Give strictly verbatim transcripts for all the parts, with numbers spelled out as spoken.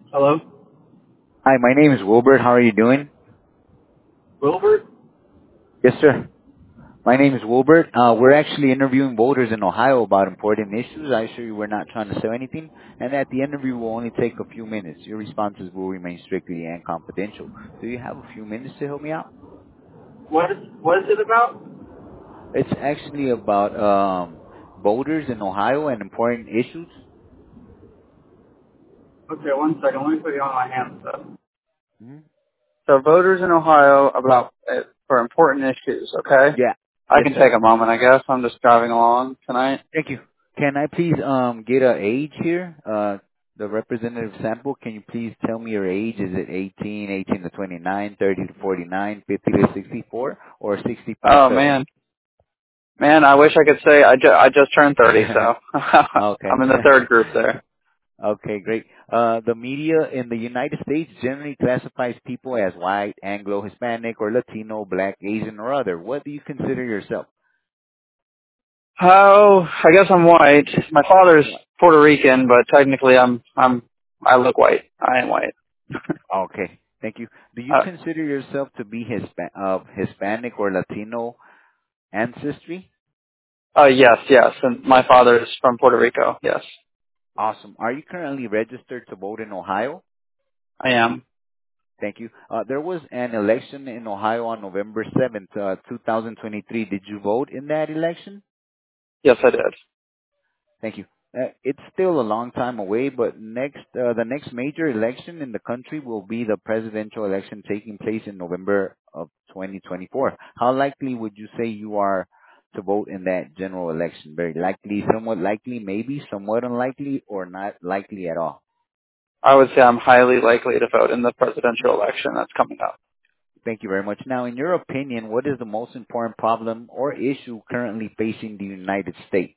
Hello? Hi, my name is Wilbert. How are you doing? Wilbert? Yes, sir. My name is Wilbert. Uh, we're actually interviewing voters in Ohio about important issues. I assure you we're not trying to sell anything. And at the interview will only take a few minutes. Your responses will remain strictly and confidential. Do you have a few minutes to help me out? What is, what is it about? It's actually about um, voters in Ohio and important issues. Okay, one second. Let me put you on my handset. hmm So voters in Ohio about uh, for important issues, okay? Yeah. I Yes, can sir. take a moment, I guess. I'm just driving along tonight. Thank you. Can I please um get a age here? Uh, the representative sample. Can you please tell me your age? Is it eighteen, eighteen to twenty-nine, thirty to forty-nine, fifty to sixty-four, or sixty-five Oh, plus? man. Man, I wish I could say I, ju- I just turned thirty, so Okay. I'm in the third group there. Okay, great. Uh, the media in the United States generally classifies people as white, Anglo, Hispanic, or Latino, Black, Asian, or other. What do you consider yourself? Oh, I guess I'm white. My father's What? Puerto Rican, but technically I'm, I'm, I look white. I am white. Okay, thank you. Do you Uh, consider yourself to be Hispa- of Hispanic or Latino ancestry? uh, yes, yes. And my father's from Puerto Rico. Yes, Awesome. Are you currently registered to vote in Ohio? I am. Thank you. Uh, there was an election in Ohio on November seventh, uh, two thousand twenty-three. Did you vote in that election? Yes, I did. Thank you. Uh, it's still a long time away, but next, uh, the next major election in the country will be the presidential election taking place in November of twenty twenty-four. How likely would you say you are to vote in that general election? Very likely, somewhat likely, maybe, somewhat unlikely, or not likely at all? I would say I'm highly likely to vote in the presidential election that's coming up. Thank you very much. Now, in your opinion, what is the most important problem or issue currently facing the United States?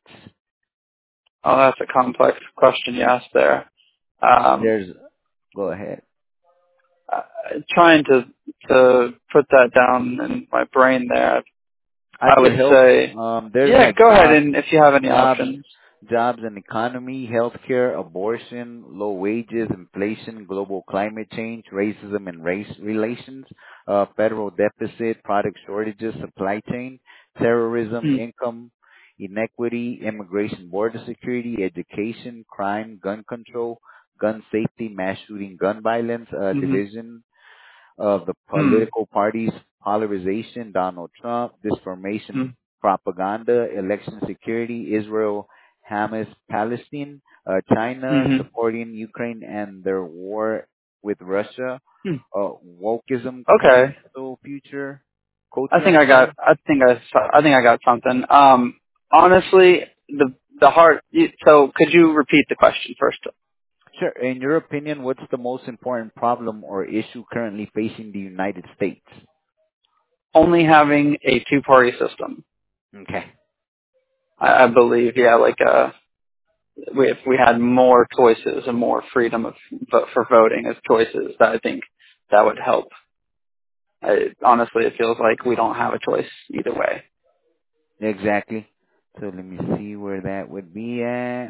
Oh, that's a complex question you asked there. Um, There's, go ahead. uh, trying to to put that down in my brain there. I I could would help. say, Um, there's yeah, like go ahead jobs, and if you have any jobs, options. jobs and economy, healthcare, abortion, low wages, inflation, global climate change, racism and race relations, uh, federal deficit, product shortages, supply chain, terrorism, Hmm. income inequity, immigration, border security, education, crime, gun control, gun safety, mass shooting, gun violence, uh, Mm-hmm. division of the Hmm. political parties, polarization, Donald Trump, disinformation, Hmm. propaganda, election security, Israel, Hamas, Palestine, uh, China Mm-hmm. supporting Ukraine and their war with Russia, Hmm. uh, wokeism, Okay. cancel future, I culture, think I'm I got. sorry. I think I. saw- I think I got something. Um, honestly, the the heart. you- So, could you repeat the question first? Sure. In your opinion, what's the most important problem or issue currently facing the United States? Only having a two party system. Okay. I, I believe. Yeah, like uh, we, if we had more choices and more freedom of vo- for voting as choices, that I think that would help. I, honestly, it feels like we don't have a choice either way. Exactly. So let me see where that would be at.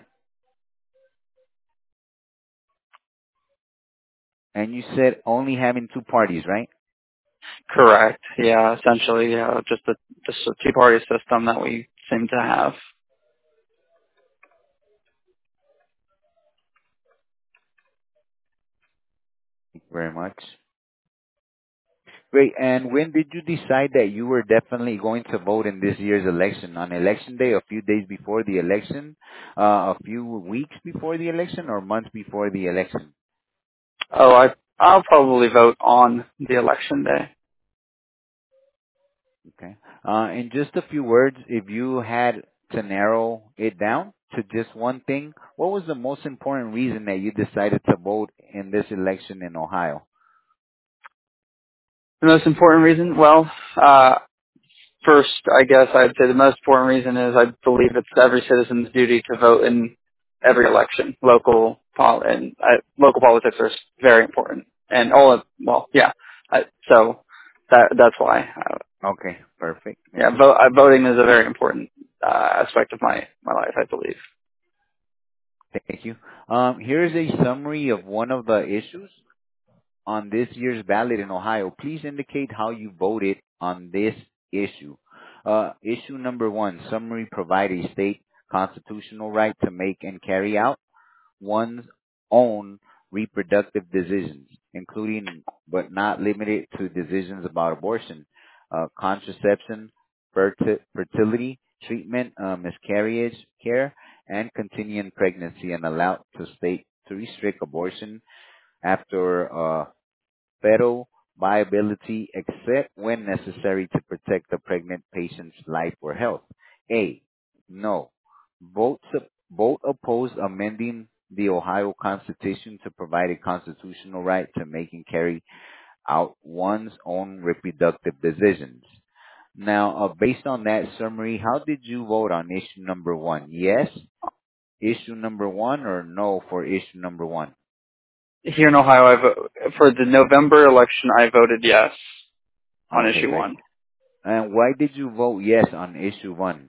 And you said only having two parties, right? Correct. Yeah, essentially, yeah, just a just a two party system that we seem to have. Thank you very much. Great. And when did you decide that you were definitely going to vote in this year's election? On election day, a few days before the election, uh, a few weeks before the election, or months before the election? Oh, I I'll probably vote on the election day. Okay. Uh, in just a few words, if you had to narrow it down to just one thing, what was the most important reason that you decided to vote in this election in Ohio? The most important reason, well, uh, first, I guess I'd say the most important reason is I believe it's every citizen's duty to vote in every election. Local pol and uh, local politics are very important, and all of well, yeah. I, so that that's why. Uh, Okay, perfect. yeah, Thank you. vo- uh, voting is a very important uh, aspect of my my life, I believe. Thank you. Um, here's a summary of one of the issues on this year's ballot in Ohio. Please indicate how you voted on this issue. Uh, issue number one, summary: provide a state constitutional right to make and carry out one's own reproductive decisions, including but not limited to decisions about abortion, uh, contraception, ferti- fertility, treatment, uh, miscarriage care, and continuing pregnancy, and allowed to state to restrict abortion after uh, fetal viability except when necessary to protect the pregnant patient's life or health. A. No. Vote, sup- vote oppose amending the Ohio Constitution to provide a constitutional right to make and carry out one's own reproductive decisions. Now, uh, based on that summary, how did you vote on issue number one? Yes, issue number one, or no for issue number one? Here in Ohio, I vo- for the November election, I voted yes on Okay, issue great. one. And why did you vote yes on issue one?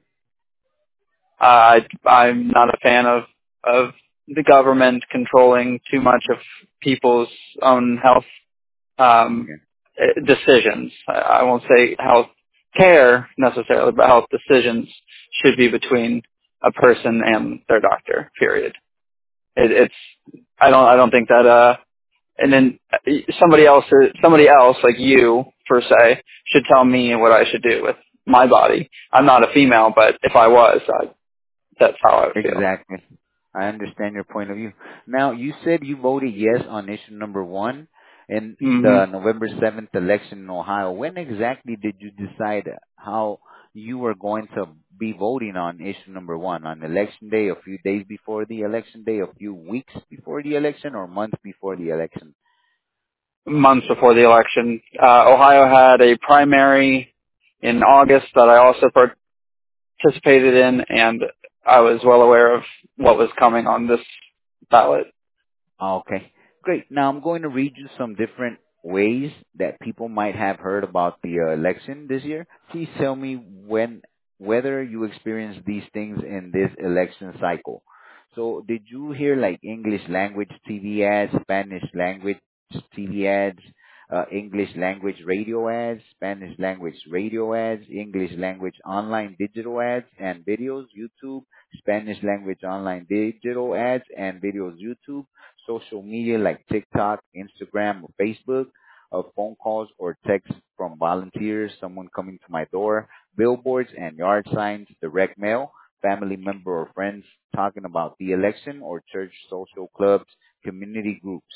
Uh, I, I'm not a fan of of the government controlling too much of people's own health um, Okay. eh, decisions. I, I won't say health care necessarily, but health decisions should be between a person and their doctor. Period. It, it's I don't I don't think that uh and then uh, somebody else somebody else like you per se should tell me what I should do with my body. I'm not a female, but if I was, I, that's how I would feel. Exactly. I understand your point of view. Now, you said you voted yes on issue number one in Hmm. the November seventh election in Ohio. When exactly did you decide how you were going to be voting on issue number one? On election day, a few days before the election day, a few weeks before the election, or months before the election? Months before the election, uh, Ohio had a primary in August that I also participated in, and I was well aware of what was coming on this ballot. Okay, great. Now I'm going to read you some different ways that people might have heard about the uh, election this year. Please tell me when whether you experienced these things in this election cycle. So, did you hear like English language T V ads, Spanish language T V ads, uh, English language radio ads, Spanish language radio ads, English language online digital ads and videos, YouTube, Spanish language online digital ads and videos, YouTube, social media like TikTok, Instagram, or Facebook, of phone calls or texts from volunteers, someone coming to my door, billboards and yard signs, direct mail, family member or friends talking about the election, or church social clubs, community groups?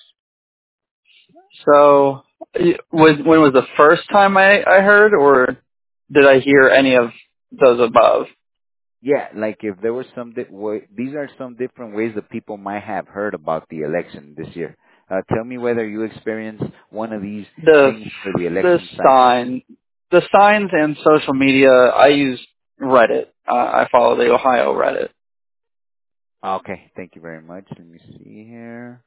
So, y- was, when was the first time I, I heard, or did I hear any of those above? Yeah, like if there was some, di- wa- these are some different ways that people might have heard about the election this year. Uh, tell me whether you experienced one of these The things for the the election cycle. sign, the signs and social media. I use Reddit. Uh, I follow the Ohio Reddit. Okay, thank you very much. Let me see here.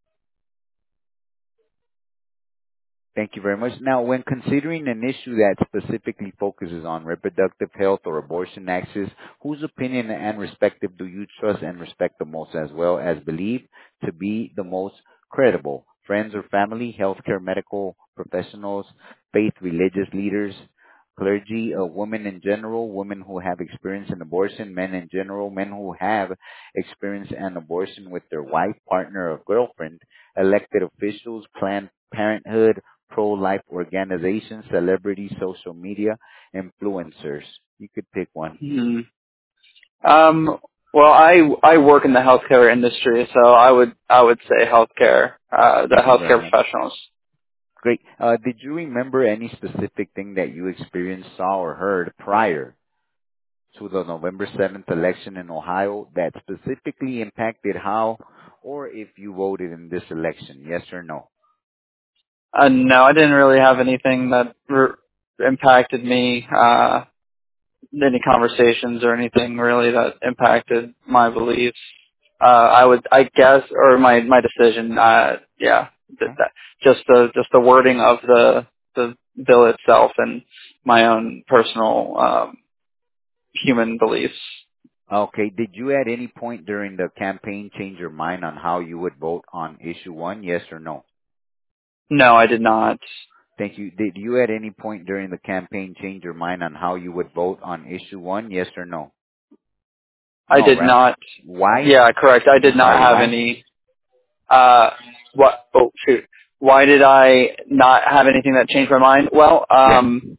Thank you very much. Now, when considering an issue that specifically focuses on reproductive health or abortion access, whose opinion and perspective do you trust and respect the most, as well as believe to be the most credible? Friends or family, healthcare medical professionals, faith religious leaders, clergy, uh, women in general, women who have experienced an abortion, men in general, men who have experienced an abortion with their wife, partner, or girlfriend, elected officials, Planned Parenthood, pro-life organizations, celebrities, social media, influencers. You could pick one. Hmm. Um. Well, I I work in the healthcare industry, so I would I would say healthcare. Uh, the Thank you very healthcare much. professionals. Great. Uh, did you remember any specific thing that you experienced, saw, or heard prior to the November seventh election in Ohio that specifically impacted how or if you voted in this election? Yes or no? Uh, no, I didn't really have anything that re- impacted me. Uh, any conversations or anything really that impacted my beliefs. Uh, I would, I guess, or my my decision. Uh, yeah, th- Okay. that, just the just the wording of the the bill itself and my own personal um, human beliefs. Okay. Did you at any point during the campaign change your mind on how you would vote on issue one? Yes or no? No, I did not. Thank you. Did you at any point during the campaign change your mind on how you would vote on issue one? Yes or no? I No, did right? not. Why? Yeah, correct. I I'm did not sorry, have why? any. Uh, what? Oh, shoot. Why did I not have anything that changed my mind? Well, Yes. um,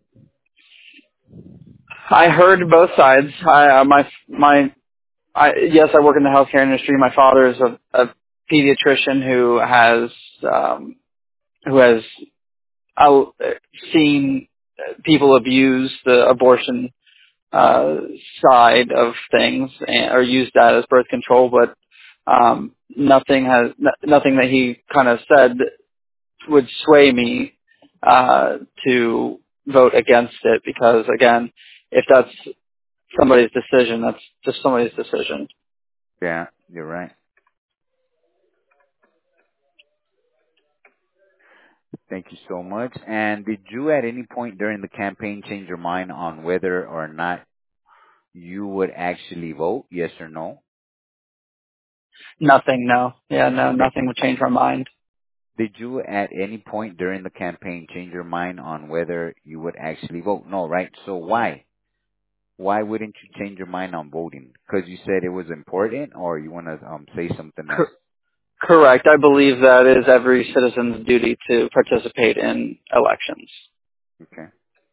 I heard both sides. I, uh, my my I, yes, I work in the healthcare industry. My father is a, a pediatrician who has um, who has out, seen people abuse the abortion uh, side of things and, or use that as birth control, but um, nothing has n- nothing that he kind of said would sway me uh, to vote against it because again, if that's somebody's decision, that's just somebody's decision. Yeah, you're right. Thank you so much. And did you at any point during the campaign change your mind on whether or not you would actually vote? Yes or no? Nothing, no. Yeah, no, Thank nothing you. would change my mind. Did you at any point during the campaign change your mind on whether you would actually vote? No, right? So why? Why wouldn't you change your mind on voting? Because you said it was important, or you want to um, say something else? Cor- correct. I believe that is every citizen's duty to participate in elections. Okay.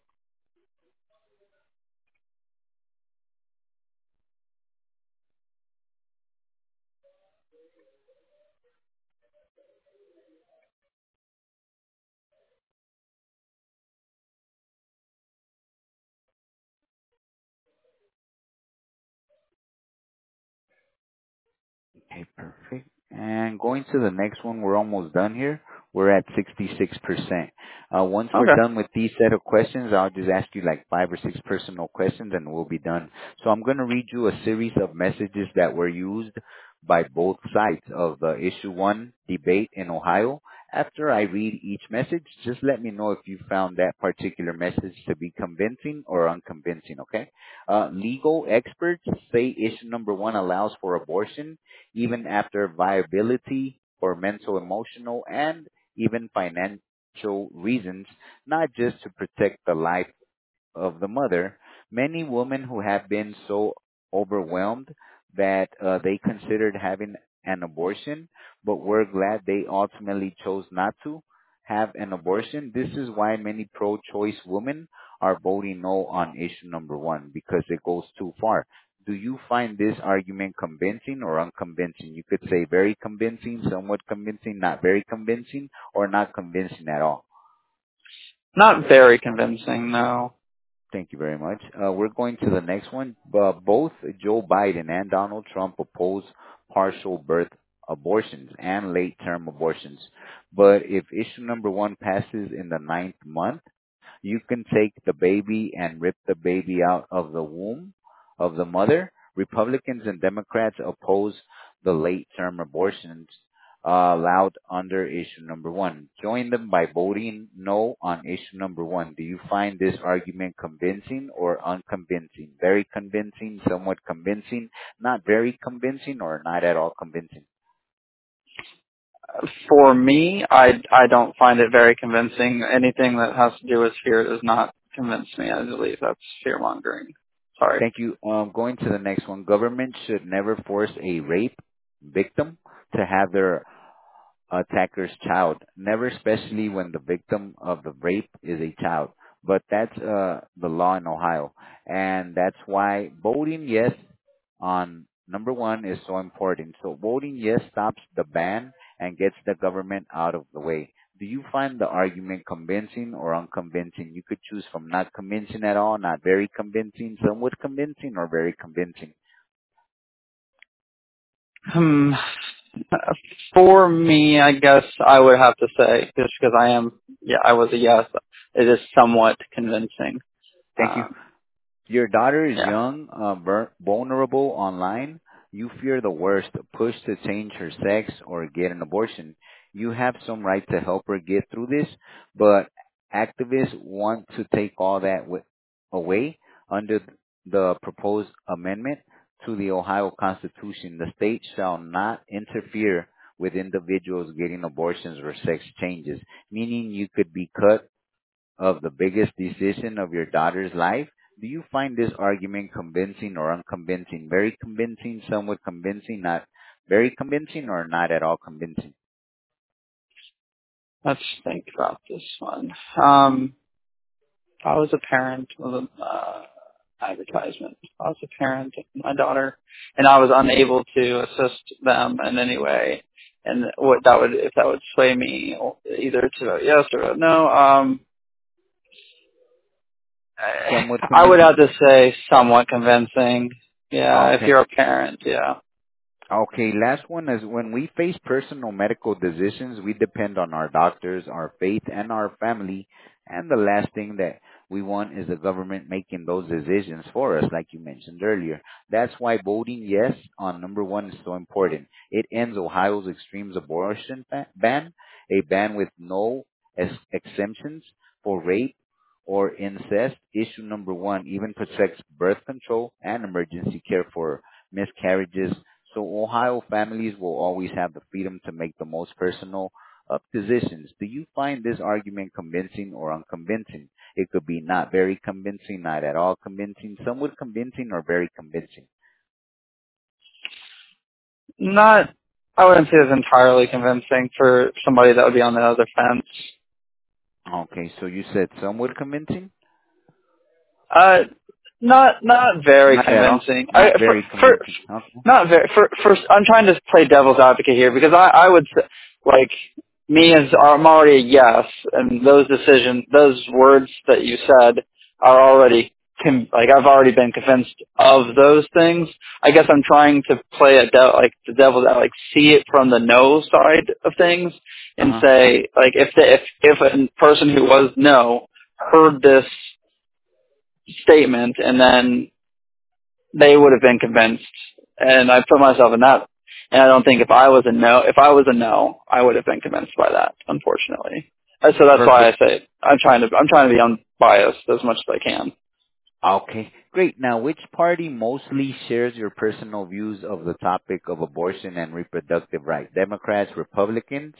Okay, perfect. And going to the next one, we're almost done here. We're at sixty-six percent. Uh, once we're Okay. done with these set of questions, I'll just ask you like five or six personal questions and we'll be done. So I'm going to read you a series of messages that were used by both sides of the issue one debate in Ohio. After I read each message, just let me know if you found that particular message to be convincing or unconvincing, okay? Uh, legal experts say issue number one allows for abortion even after viability or mental, emotional, and even financial reasons, not just to protect the life of the mother. Many women who have been so overwhelmed that uh, they considered having an abortion, but were glad they ultimately chose not to have an abortion. This is why many pro-choice women are voting no on issue number one because it goes too far. Do you find this argument convincing or unconvincing? You could say very convincing, somewhat convincing, not very convincing, or not convincing at all. Not very convincing, no. Thank you very much. Uh, we're going to the next one. Uh, both Joe Biden and Donald Trump oppose partial birth abortions and late-term abortions. But if issue number one passes in the ninth month, you can take the baby and rip the baby out of the womb of the mother. Republicans and Democrats oppose the late term abortions uh, allowed under issue number one. Join them by voting no on issue number one. Do you find this argument convincing or unconvincing? Very convincing, somewhat convincing, not very convincing, or not at all convincing? For me, I, I don't find it very convincing. Anything that has to do with fear does not convince me. I believe that's fear mongering. Sorry. Thank you. Um, going to the next one. Government should never force a rape victim to have their attacker's child. Never, especially when the victim of the rape is a child. But that's uh, the law in Ohio. And that's why voting yes on number one is so important. So voting yes stops the ban and gets the government out of the way. Do you find the argument convincing or unconvincing? You could choose from not convincing at all, not very convincing, somewhat convincing, or very convincing. Hmm. For me, I guess I would have to say, just because I am, yeah, I was a yes, it is somewhat convincing. Thank you. Um, Your daughter is yeah. young, uh, ver- vulnerable online. You fear the worst, pushed to change her sex or get an abortion. You have some right to help her get through this, but activists want to take all that wi- away under the proposed amendment to the Ohio Constitution, the state shall not interfere with individuals getting abortions or sex changes, meaning you could be cut of the biggest decision of your daughter's life. Do you find this argument convincing or unconvincing? Very convincing, somewhat convincing, not very convincing, or not at all convincing? Let's think about this one. Um, if I was a parent of an uh, advertisement, if I was a parent of my daughter, and I was unable to assist them in any way, and what that would, if that would sway me either to vote yes or vote no, um, I Somewhat I would have convincing? to say somewhat convincing. Yeah, if Okay. you're a parent, yeah. Okay, last one is when we face personal medical decisions, we depend on our doctors, our faith, and our family. And the last thing that we want is the government making those decisions for us, like you mentioned earlier. That's why voting yes on number one is so important. It ends Ohio's extremes abortion ba- ban, a ban with no ex- exemptions for rape or incest. Issue number one even protects birth control and emergency care for miscarriages, so Ohio families will always have the freedom to make the most personal of decisions. Do you find this argument convincing or unconvincing? It could be not very convincing, not at all convincing, somewhat convincing, or very convincing. Not, I wouldn't say it's entirely convincing for somebody that would be on the other fence. Okay, so you said somewhat convincing? Uh, not not very Not at all. convincing. I Not for very for convincing. Okay. not very for for. I'm trying to play devil's advocate here because I I would say, like me as I'm already a yes, and those decisions, those words that you said are already con- like I've already been convinced of those things. I guess I'm trying to play a de- like the devil's like see it from the no side of things and Uh-huh. say like if the, if if a person who was no heard this statement and then they would have been convinced. And I put myself in that. And I don't think if I was a no, if I was a no, I would have been convinced by that, unfortunately. And so that's why I Perfect. say I'm trying to, I'm trying to be unbiased as much as I can. Okay, great. Now, which party mostly shares your personal views of the topic of abortion and reproductive rights? Democrats, Republicans?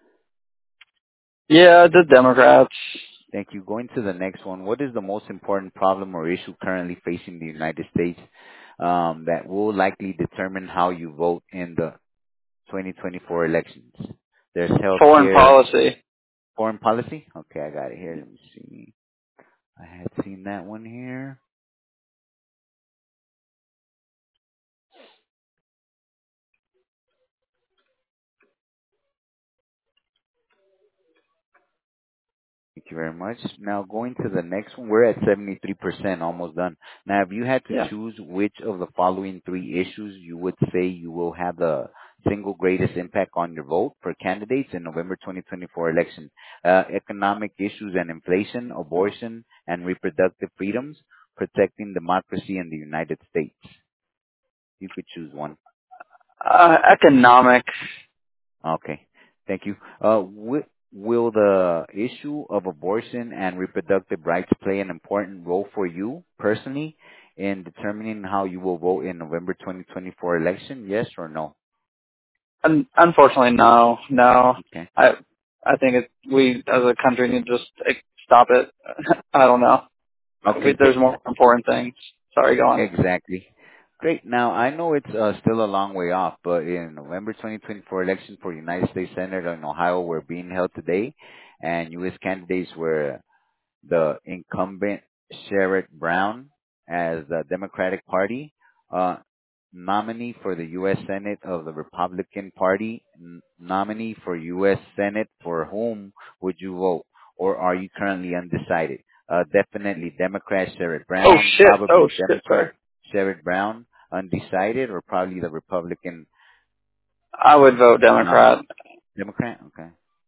Yeah, the Democrats. Thank you. Going to the next one. What is the most important problem or issue currently facing the United States um, that will likely determine how you vote in the twenty twenty-four elections? There's Foreign healthcare, policy. foreign policy. Okay, I got it here. Let me see. I had seen that one here. Thank you very much. Now going to the next one, we're at seventy-three percent, almost done. Now, if you had to Yeah. choose which of the following three issues you would say you will have the single greatest impact on your vote for candidates in November twenty twenty-four election, uh, economic issues and inflation, abortion and reproductive freedoms, protecting democracy in the United States. You could choose one. Uh, economic. Okay. Thank you. Uh, wi- Will the issue of abortion and reproductive rights play an important role for you personally in determining how you will vote in November twenty twenty-four election? Yes or no? Un- unfortunately, no, no. Okay. I, I think it, we as a country need to just like, stop it. I don't know. We, Okay. there's more important things. Sorry, go on. Exactly. Great. Now, I know it's uh, still a long way off, but in November twenty twenty-four election for United States Senate in Ohio were being held today, and U S candidates were the incumbent Sherrod Brown as the Democratic Party, uh, nominee for the U S Senate of the Republican Party, n- nominee for U S Senate. For whom would you vote? Or are you currently undecided? Uh, definitely Democrat Sherrod Oh Brown, shit. Oh probably shit. Sorry. Democrat Sherrod Brown, undecided, or probably the Republican I would vote nominee. Democrat. Democrat? Okay.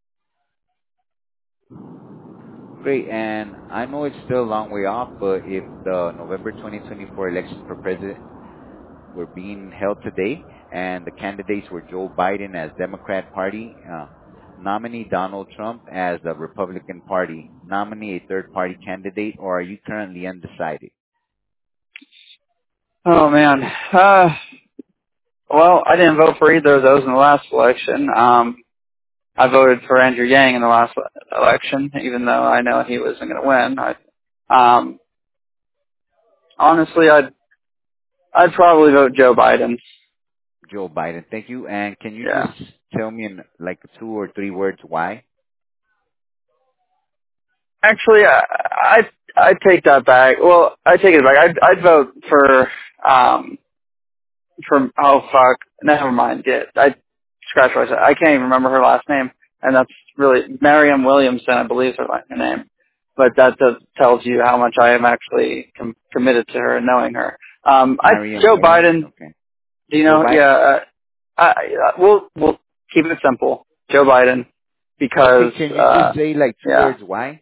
Great, and I know it's still a long way off, but if the November twenty twenty-four election for president were being held today, and the candidates were Joe Biden as Democrat Party, uh, nominee Donald Trump as the Republican Party, nominee a third party candidate, or are you currently undecided? Oh man. Uh, well, I didn't vote for either of those in the last election. Um, I voted for Andrew Yang in the last le- election, even though I know he wasn't going to win. I, um, honestly, I'd I'd probably vote Joe Biden. Joe Biden. Thank you. And can you Yeah. just tell me in like two or three words why? Actually, I I I'd take that back. Well, I take it back. I'd I'd vote for um for oh fuck, never mind. Yeah, I scratch what I said. I can't even remember her last name, and that's really Mariam Williamson, I believe is her last name. But that does, tells you how much I am actually com- committed to her and knowing her. Um, I Mariam Joe Williams. Biden. Okay. Do you Joe know? Biden. Yeah. Uh, I, I we'll we'll keep it simple. Joe Biden, Okay. because Can you uh, just say like two yeah. words why?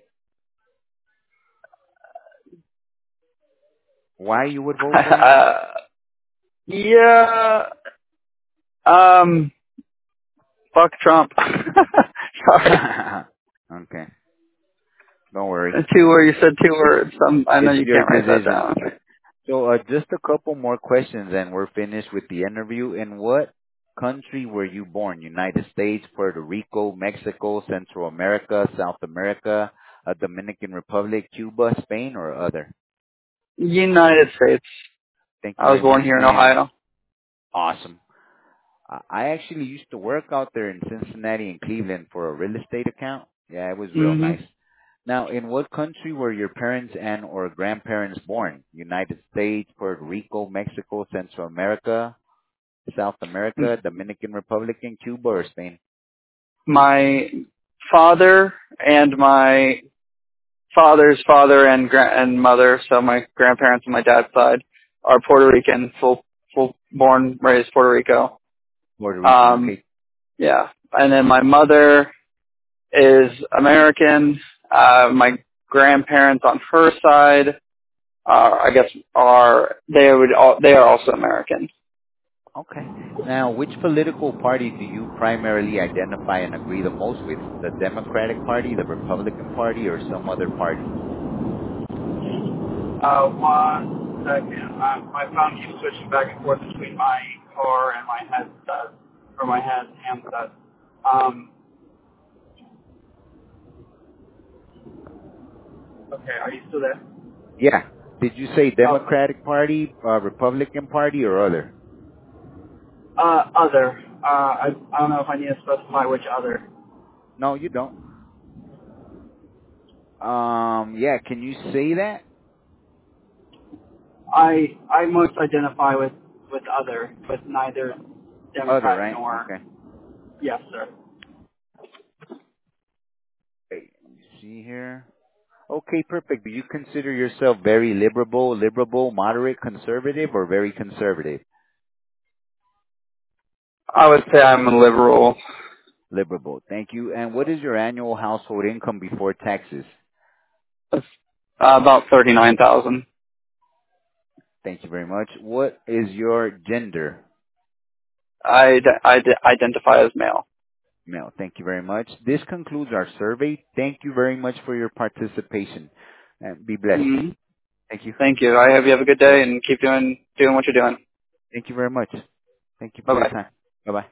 Why you would vote for him? uh, yeah. Um, fuck Trump. Sorry. Okay. Don't worry. Two where you said two It's words. Um, I know it's you your can't write that decision. down. So uh, just a couple more questions and we're finished with the interview. In what country were you born? United States, Puerto Rico, Mexico, Central America, South America, uh, Dominican Republic, Cuba, Spain, or other? United States. Thank you I was very much. born here in And Ohio. awesome. I I actually used to work out there in Cincinnati and Cleveland for a real estate account. Yeah, it was real hmm nice. Now, in what country were your parents and or grandparents born? United States, Puerto Rico, Mexico, Central America, South America, Dominican Republic, and Cuba, or Spain? My father and my father's father and gra- and mother, so my grandparents on my dad's side, are Puerto Rican, full full born raised Puerto Rico. Puerto Rican, Um, okay. yeah, and then my mother is American. Uh, my grandparents on her side, are, I guess, are they would all, they are also American. Okay. Now, which political party do you primarily identify and agree the most with? The Democratic Party, the Republican Party, or some other party? Uh, one second. Uh, my phone keeps switching back and forth between my car and my headset, or my head handset. Um, okay, are you still there? Yeah. Did you say Oh, Democratic Party, uh, Republican Party, or other? uh, other. Uh, I, I don't know if I need to specify which other. No, you don't. Um, yeah, can you say that? I I most identify with with other, with neither Other, Democrat right? nor Okay. yes, sir. Wait, let me see here. Okay, perfect. Do you consider yourself very liberal, liberal, moderate, conservative, or very conservative? I would say I'm a liberal. Liberal. Thank you. And what is your annual household income before taxes? That's, uh, about thirty nine thousand. Thank you very much. What is your gender? I I identify as male. Male. Thank you very much. This concludes our survey. Thank you very much for your participation. And be blessed. hmm Thank you. Thank you. I hope you have a good day and keep doing doing what you're doing. Thank you very much. Thank you Bye for your bye. time. Bye-bye.